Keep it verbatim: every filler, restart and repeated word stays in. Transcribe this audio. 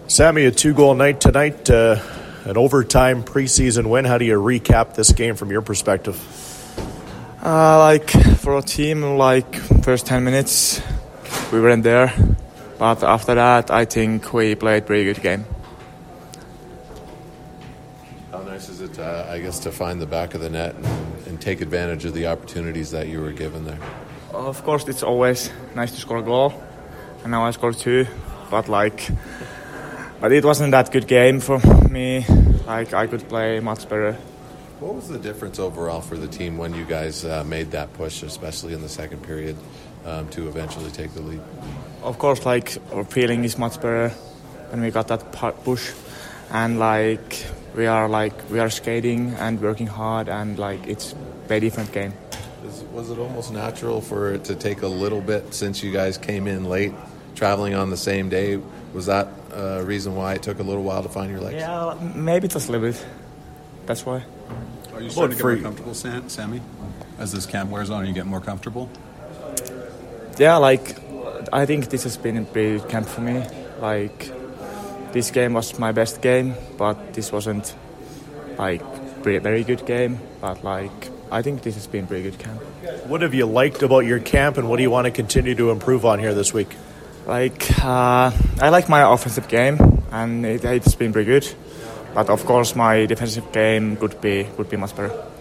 Sammy, a two-goal night tonight, uh, an overtime preseason win. How do you recap this game from your perspective? Uh, like for a team, like first ten minutes, we weren't there, but after that, I think we played pretty good game. How nice is it, uh, I guess, to find the back of the net and, and take advantage of the opportunities that you were given there? Of course, it's always nice to score a goal, and now I scored two, but like, but it wasn't that good game for me. Like I could play much better. What was the difference overall for the team when you guys uh, made that push, especially in the second period, um, to eventually take the lead? Of course, like our feeling is much better when we got that push, and like we are like we are skating and working hard, and like it's a very different game. Is, was it almost natural for it to take a little bit since you guys came in late, traveling on the same day? Was that a reason why it took a little while to find your legs? Yeah, maybe just a little bit. That's why. Are you starting to get more comfortable, Sam, Sammy? As this camp wears on, are you getting more comfortable? Yeah, like I think this has been a pretty good camp for me. Like this game was my best game, but this wasn't like a very good game. But like I think this has been a pretty good camp. What have you liked about your camp, and what do you want to continue to improve on here this week? Like uh, I like my offensive game, and it, it's been pretty good. But of course, my defensive game could be could be much better.